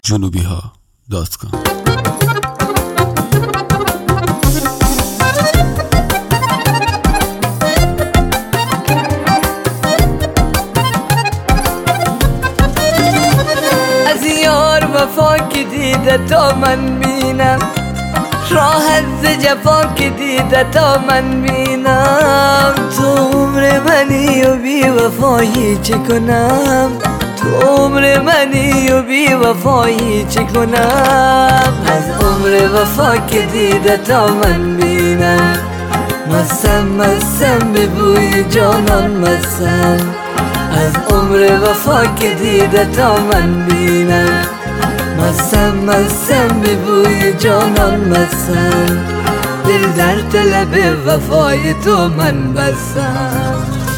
junubiha.com. از یار وفا که دیده تا من بینم، راحت ز جفا که دیده تا من بینم. تو عمر منی و بی وفایی چه کنم، تو عمر منی و بی وفایی چه کنم. از عمر وفا که دیده تا من بینم، مستم به بوی جانان مستم. از عمر وفا که دیده تا من بینم، مستم به بوی جانان مستم. دل در طلب وفای تو من بستم.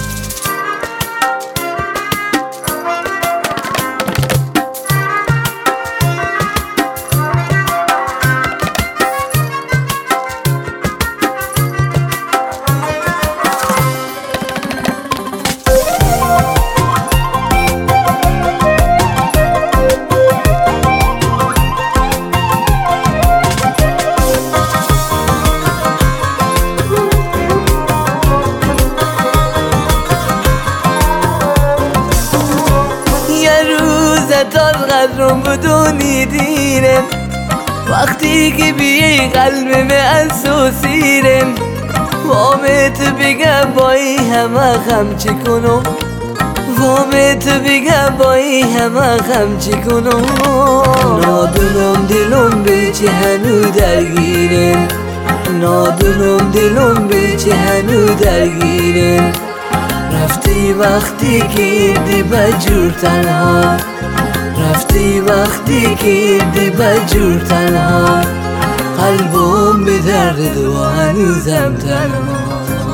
از قدرم بدونی دیرم، وقتی که بیای قلب من اسوسیرم. وامت بگم بایی همه غم چی کنم، وامت بگم بایی همه غم چی کنم. نادونم دلم به چه هنو درگیرم، نادونم دلم به چه هنو درگیرم. رفتی وقتی که دی بجور تنها، رفتی وقتی که دی بجور تنها. قلبم به درد و هنوزم تنها.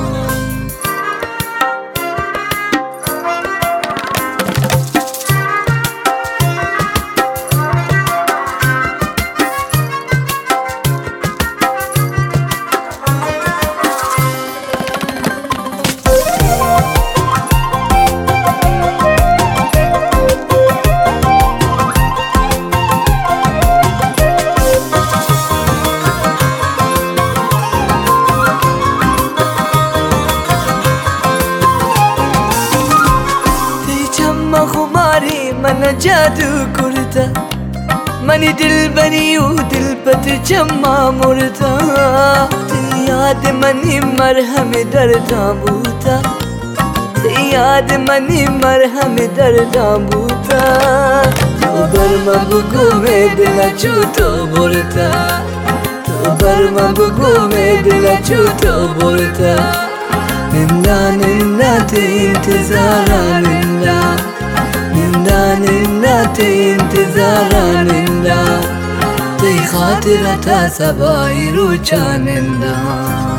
خماری من جادو کرده، منی دل بری و دل پت چما مرده. تی یاد منی مرهم دردم بوده، تی یاد منی مرهم دردم بوده. تو بر من بگو می دل چو تو برده، تو بر من بگو می دل چو تو برده. نندا نندا تی انتظارا نندا، نندا نندا تی انتظارا نندا. تی خاطرتا سبای روچا نندا.